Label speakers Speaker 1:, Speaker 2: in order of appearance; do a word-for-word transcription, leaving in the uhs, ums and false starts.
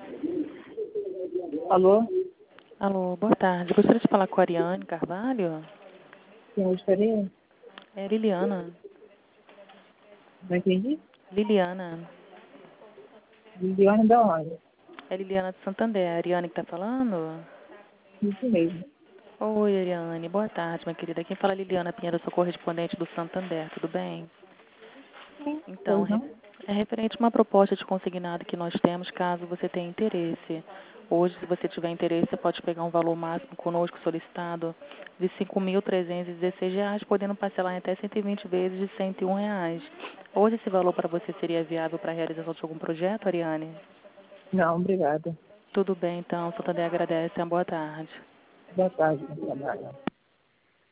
Speaker 1: Alô?
Speaker 2: Alô, boa tarde. Gostaria de falar com a Ariane Carvalho?
Speaker 1: Quem gostaria?
Speaker 2: É Liliana.
Speaker 1: Não entendi?
Speaker 2: Liliana.
Speaker 1: Liliane da onde?
Speaker 2: É Liliana de Santander. É a Ariane que está falando?
Speaker 1: Isso mesmo.
Speaker 2: Oi, Ariane. Boa tarde, minha querida. Quem fala é Liliana Pinheiro, sou correspondente do Santander. Tudo bem? Então,
Speaker 1: Pois não?
Speaker 2: é referente a uma proposta de consignado que nós temos, caso você tenha interesse. Hoje, se você tiver interesse, você pode pegar um valor máximo conosco solicitado de cinco mil trezentos e dezesseis reais, podendo parcelar em até cento e vinte vezes de cento e um reais. Hoje, esse valor para você seria viável para a realização de algum projeto, Ariane?
Speaker 1: Não, obrigada.
Speaker 2: Tudo bem, então. Santander agradece. Uma boa tarde.
Speaker 1: Boa tarde, bom trabalho.